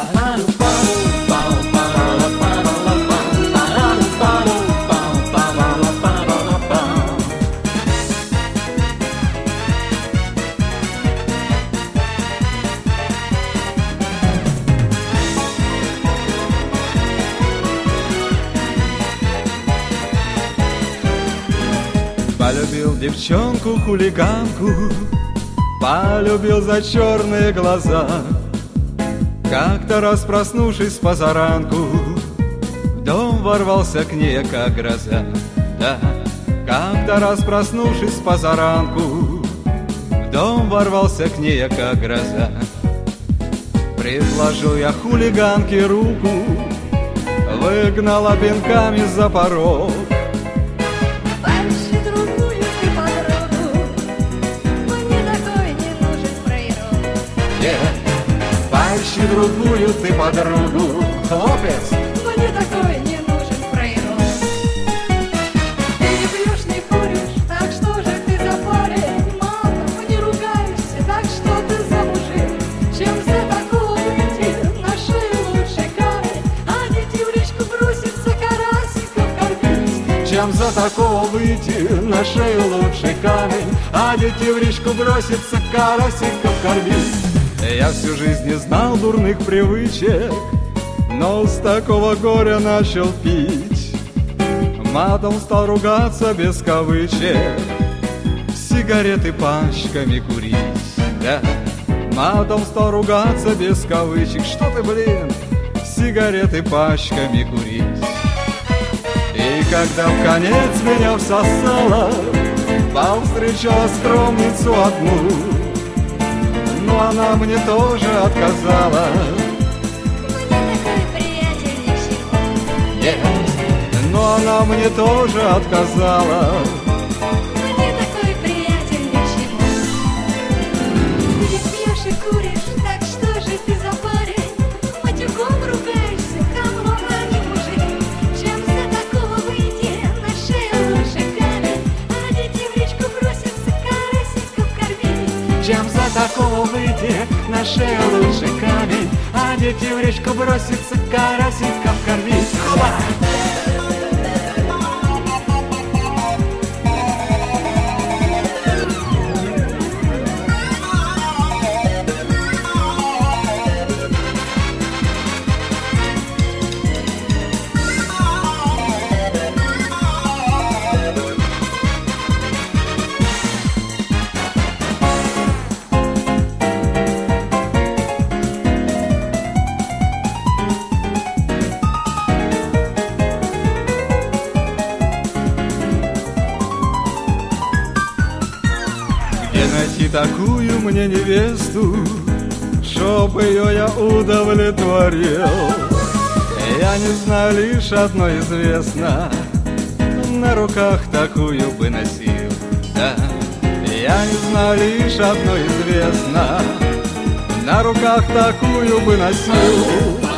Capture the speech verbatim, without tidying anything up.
Полюбил девчонку-хулиганку, полюбил за черные глаза. Как-то раз, проснувшись позаранку, в дом ворвался к ней, как гроза. Да, как-то раз, проснувшись позаранку, в дом ворвался к ней, как гроза. Предложил я хулиганке руку, выгнала пинками за порог. Поищи другую ты подругу, хлопец, мне такой не нужен фрейрон. Ты не пьешь, не куришь, так что же ты за парень? Матом не ругаешься, так что ты за мужик? Чем за такого выйти на шею лучше камень, а дети в речку бросятся карасиков кормить? Чем за такого выйти на шею лучше камень, а дети в речку бросятся карасиков кормить? Я всю жизнь не знал дурных привычек, но с такого горя начал пить. Матом стал ругаться без кавычек, сигареты пачками курить. Да, матом стал ругаться без кавычек. Что ты, блин, сигареты пачками курить. И когда в конец меня всосало, повстречала скромницу одну, но она мне тоже отказала. Мне такой приятель ни к чему. Yeah. Но она мне тоже отказала. Мне такой приятель ни к чему. Ты ведь пьешь и куришь, так что же ты за парень? Матюком ругаешься, хамло, а не мужик. Чем за такого выйти на шею лучше камень, а дети в речку бросятся карасиков кормить? Чем за такого выйти на шею лучше камень, а дети в речку бросятся карасиков кормить. Хоба! Найти такую мне невесту, чтоб ее я удовлетворил. Я не знаю, лишь одно известно, на руках такую бы носил. Да, я не знаю, лишь одно известно, на руках такую бы носил.